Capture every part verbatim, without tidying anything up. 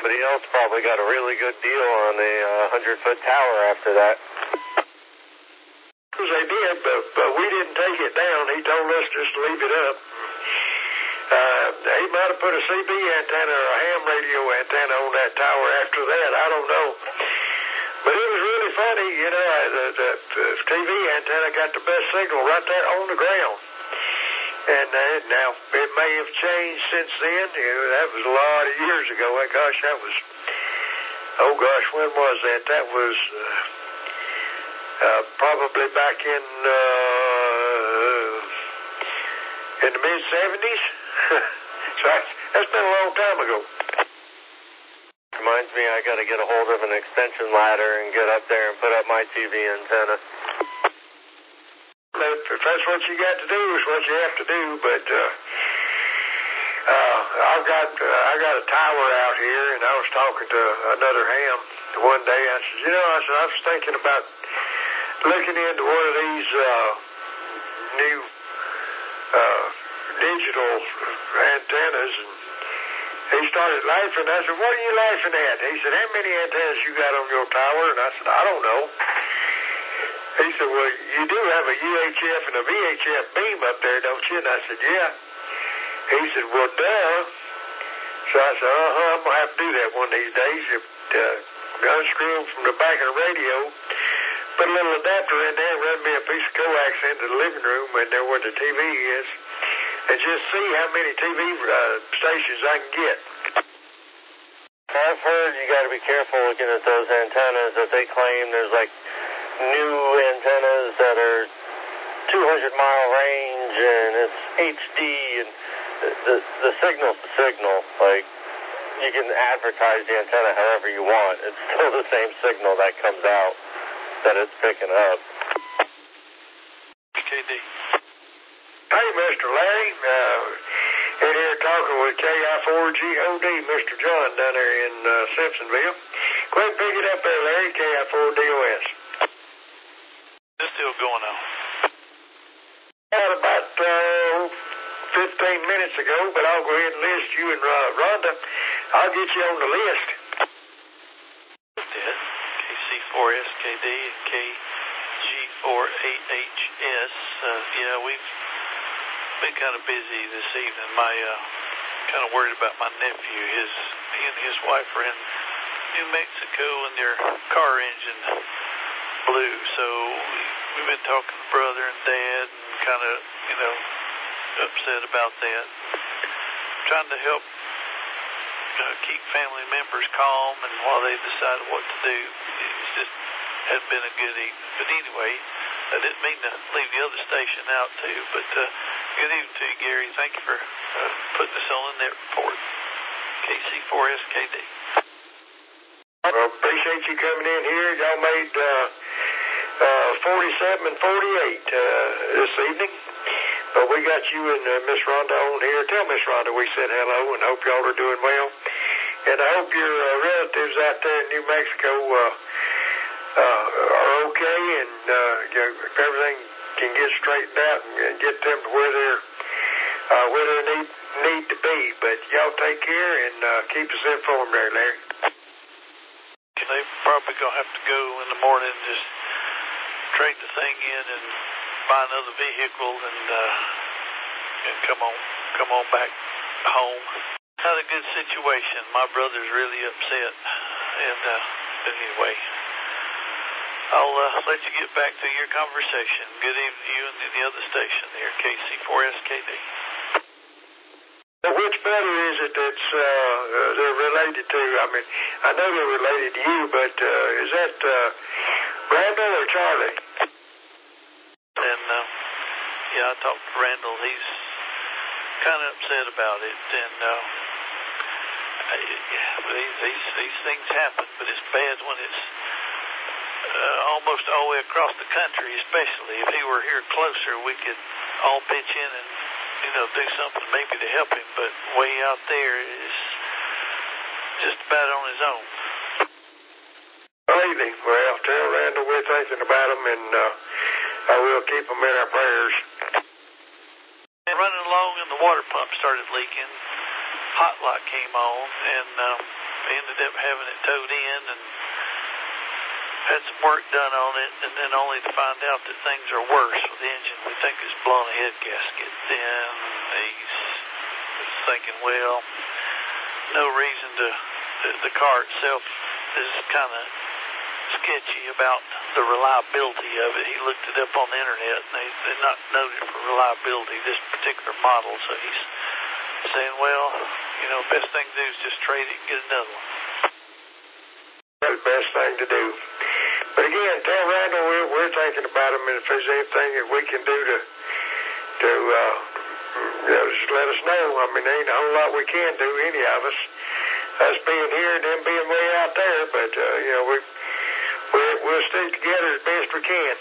somebody else probably got a really good deal on a hundred-foot uh, tower after that. They did, but, but we didn't take it down. He told us just to leave it up. Uh, he might have put a C B antenna or a ham radio antenna on that tower after that. I don't know. But it was really funny, you know, the, the, the T V antenna got the best signal right there on the ground. And uh, now, it may have changed since then. You know, that was a lot of years ago. Gosh, that was, oh gosh, when was that? That was uh, uh, probably back in, uh, in the mid seventies. So that's, that's been a long time ago. Reminds me I got to get a hold of an extension ladder and get up there and put up my T V antenna. If that's what you got to do, it's what you have to do. But uh, uh, I've got uh, I got a tower out here, and I was talking to another ham one day. I said, you know, I said I was thinking about looking into one of these uh, new uh, digital antennas, and he started laughing. I said, what are you laughing at? He said, how many antennas you got on your tower? And I said, I don't know. He said, well, you do have a U H F and a V H F beam up there, don't you? And I said, yeah. He said, well, duh. So I said, uh-huh, I'm going to have to do that one of these days. You uh, unscrew them from the back of the radio, put a little adapter in there, run me a piece of coax into the living room and there where the T V is, and just see how many T V uh, stations I can get. I've heard you got to be careful looking at those antennas that they claim there's like new antennas that are two hundred mile range and it's H D and the, the, the signal's the signal. Like, you can advertise the antenna however you want. It's still the same signal that comes out that it's picking up. K D. Hey, Mister Larry. Uh, in here talking with K I four G O D, Mister John down there in uh, Simpsonville. Go ahead and pick it up there, Larry, K I four D O S. It's still going on. About, about uh, fifteen minutes ago, but I'll go ahead and list you and uh, Rhonda. I'll get you on the list. Did K C four S K D and K G four eight H S. Uh, yeah, we've been kind of busy this evening. My uh, kind of worried about my nephew. His he and his wife are in New Mexico, and their car engine blew. So we've been talking to brother and dad, and kind of you know upset about that. Trying to help uh, keep family members calm, and while they decide what to do, it's just hadn't been a good evening. But anyway, I didn't mean to leave the other station out too. But uh, good evening to you, Gary. Thank you for uh, putting us on the net report. K C four S K D. Well, appreciate you coming in here. Y'all made uh, uh, forty-seven and forty-eight uh, this evening. But we got you and uh, Miss Rhonda on here. Tell Miss Rhonda we said hello and hope y'all are doing well. And I hope your uh, relatives out there in New Mexico uh, uh, are okay, and uh, you know, if everything can get straightened out and get them to where they're uh, where they need need to be. But y'all take care and uh, keep us informed there, Larry. They probably gonna have to go in the morning, just trade the thing in and buy another vehicle and uh, and come on come on back home. Not a good situation. My brother's really upset, and uh, but anyway, I'll uh, let you get back to your conversation. Good evening to you and the other station there, K C four S K D. Well, which brother is it that's uh, they're related to? I mean, I know they're related to you, but uh, is that uh, Randall or Charlie? And uh, yeah, I talked to Randall. He's kind of upset about it, and uh, I, yeah, these, these these things happen, but it's bad when it's uh, almost all the way across the country. Especially if he were here closer, we could all pitch in and you know do something maybe to help him. But way out there is just about on his own. Lately, well, tell Randall we're thinking about him, and uh, I will keep him in our prayers. And running along, and the water pump started leaking. Hot lock came on, and um, me and ended up having it towed in and had some work done on it, and then only to find out that things are worse with the engine. We think it's blown a head gasket. Then he's thinking, well, no reason to, the, the car itself is kind of sketchy about the reliability of it. He looked it up on the internet, and they, they're not noted for reliability, this particular model, so he's saying, well, you know, best thing to do is just trade it and get another one. That's the best thing to do. But again, tell Randall we're, we're thinking about him, and if there's anything that we can do to, to uh, you know, just let us know. I mean, there ain't a whole lot we can do, any of us. Us being here and them being way out there, but, uh, you know, we, we're, we'll stick together as best we can.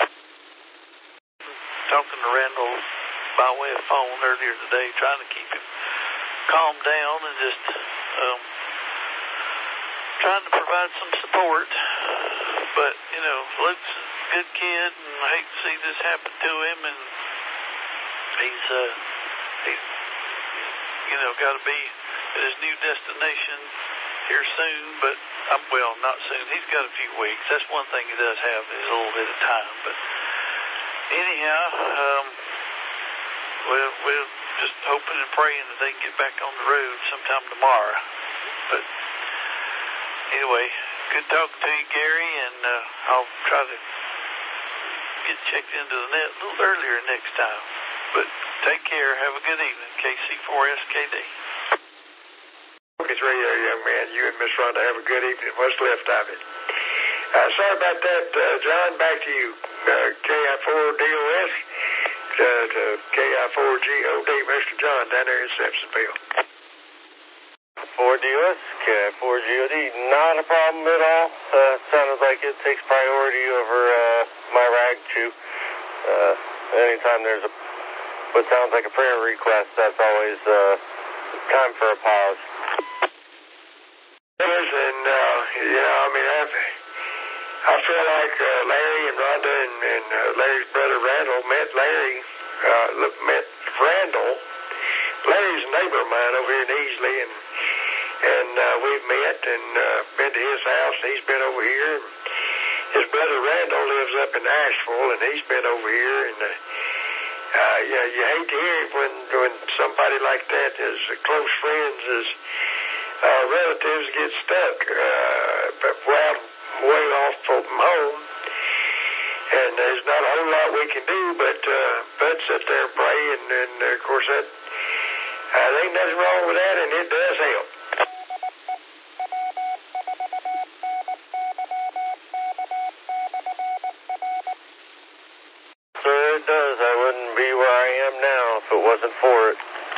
Talking to Randall by way of phone earlier today, trying to keep him calm down and just um, trying to provide some support. But, you know, Luke's a good kid, and I hate to see this happen to him, and he's, uh, he's you know, got to be at his new destination here soon, but, um, well, not soon. He's got a few weeks. That's one thing he does have is a little bit of time. But anyhow, um, we're, we're just hoping and praying that they can get back on the road sometime tomorrow. But anyway, good talking to you, Gary, and uh, I'll try to get checked into the net a little earlier next time. But take care. Have a good evening. K C four S K D. It's radio, young man. You and Miss Rhonda have a good evening. What's left of it? Uh, sorry about that, uh, John. Back to you. Uh, K I four D O S to, to K I four G O D, Mister John, down there in Simpsonville. four D O S, K I four G O D, not a problem at all. Uh, sounded like it takes priority over uh, my rag chew. Uh, anytime there's a what sounds like a prayer request, that's always uh, time for a pause. Yes, and, uh, you know, I mean, I've, I feel like uh, Larry and Rhonda and, and uh, Larry's brother Randall met Larry, uh, met Randall. Larry's a neighbor of mine over here in Easley, and and uh, we've met and uh, been to his house, and he's been over here. His brother Randall lives up in Asheville, and he's been over here, and uh, uh, yeah, you hate to hear it when, when somebody like that, as close friends as uh, relatives, get stuck uh, well, way off from home. And there's not a whole lot we can do but, uh, but sit there and pray, and, and uh, of course, that uh, there ain't nothing wrong with that, and it does help. Sir, it does. I wouldn't be where I am now if it wasn't for it.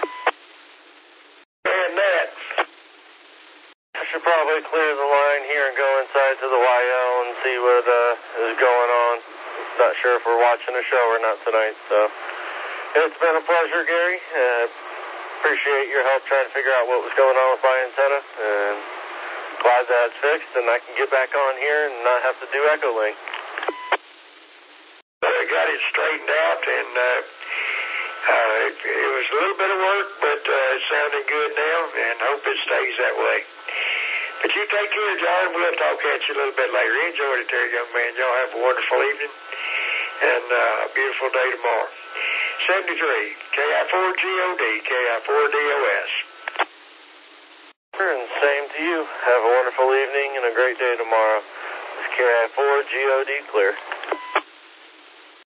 And that. I should probably clear the line here and go inside to the Y L and see what uh, is going on. Not sure if we're watching a show or not tonight, so it's been a pleasure, Gary. Uh, appreciate your help trying to figure out what was going on with my antenna, and glad that it's fixed and I can get back on here and not have to do Echo Link. I got it straightened out, and uh, uh, it, it was a little bit of work, but uh, it's sounding good now, and hope it stays that way. But you take care, John. We'll talk at you a little bit later. Enjoy it there, young man. Y'all have a wonderful evening and uh, a beautiful day tomorrow. seventy-three, K I four G O D, K I four D O S. And same to you. Have a wonderful evening and a great day tomorrow. It's K I four G O D clear.